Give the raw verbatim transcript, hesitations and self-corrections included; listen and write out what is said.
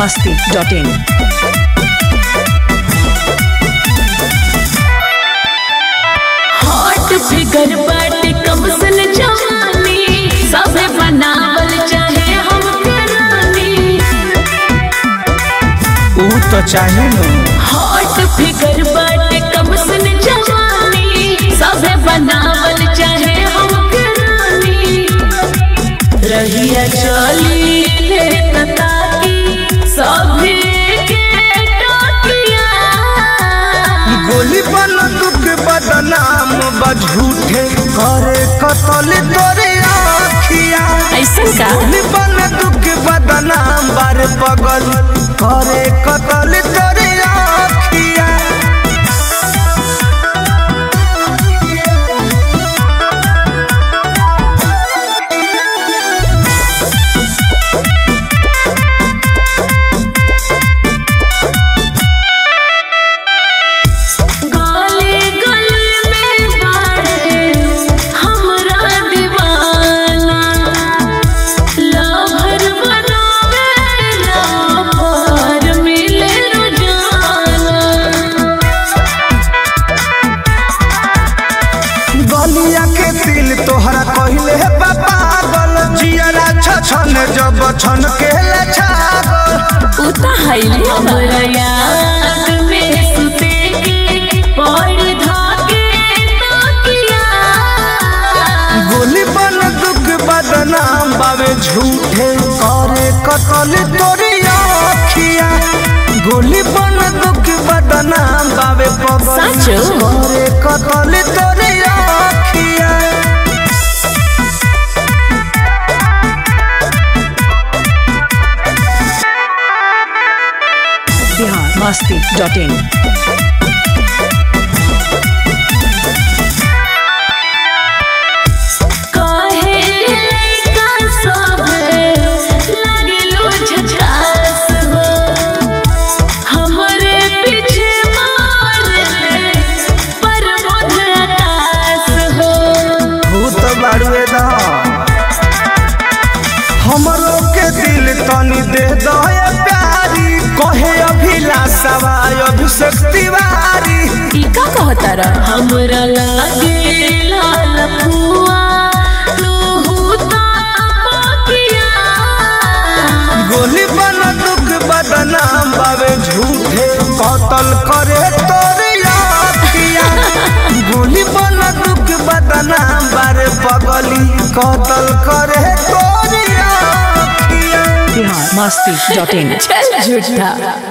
masti dot in. Hot figure बाटे कमसन जवानी सबे बनावल चाहे हम करानी ऊ तो चाहे नो। हॉट फिगर बाटे कमसन जवानी सबे बनावल चाहे हम करानी रहिया चली ले ताकी सभे के टोकिया गोली बन दुख बदनाम बझूठे करे कतल तोरे आखिया। ऐसा का गोली बन दुख बदनाम बार पगल करे कतल तोरे आखिया। गले गले में बाड़े हमरा दीवाना लहर बनावेला पर मिले रोजाना गलिया के दिल तोहरा कहले है पागल जियरा छछन जब छन के छागल। उता हैली हमरा याद में सुते के पड़ धागे तकिया गोली बन दुख बदनाम बावे झूठे करे कतल तोरी आखिया। गोली बन दुख बदनाम बावे पगल सच? करे कतल तोरी आखिया। Bihar masti dot in. काहे लइका सब लगलो झझास हो हमरे पीछे मारे पर मोध आकाश हो भूत बाड़ुए दा हमरो के दिल तनी दे दो ये प्यारी कहे अभिलाषवा अभिषेक तिवारी। ई का कहता रा हमरा लागे लाल फुआ तू हुता पकिया गोली बन दुख बदनाम बावे झूठे कतल करे तोरी आखिया। गोली बन दुख बदनाम बारे पगली कतल करे तोरी आखिया। Bihar masti dot in. चल झूठा।